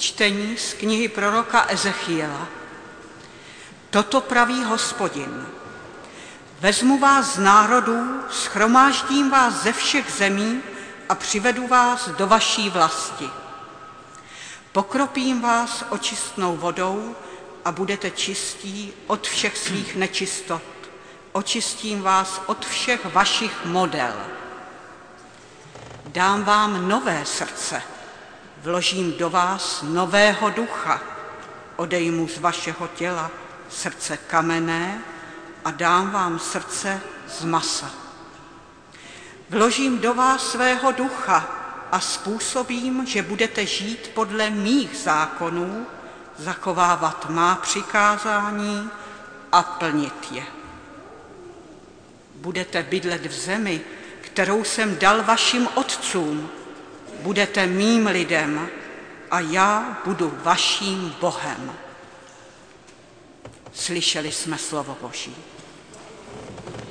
Čtení z knihy proroka Ezechiela. Toto praví Hospodin. Vezmu vás z národů, shromáždím vás ze všech zemí a přivedu vás do vaší vlasti. Pokropím vás očistnou vodou a budete čistí od všech svých nečistot. Očistím vás od všech vašich model. Dám vám nové srdce, vložím do vás nového ducha, odejmu z vašeho těla srdce kamenné a dám vám srdce z masa. Vložím do vás svého ducha a způsobím, že budete žít podle mých zákonů, zachovávat má přikázání a plnit je. Budete bydlet v zemi, kterou jsem dal vašim otcům. Budete mým lidem a já budu vaším Bohem. Slyšeli jsme slovo Boží.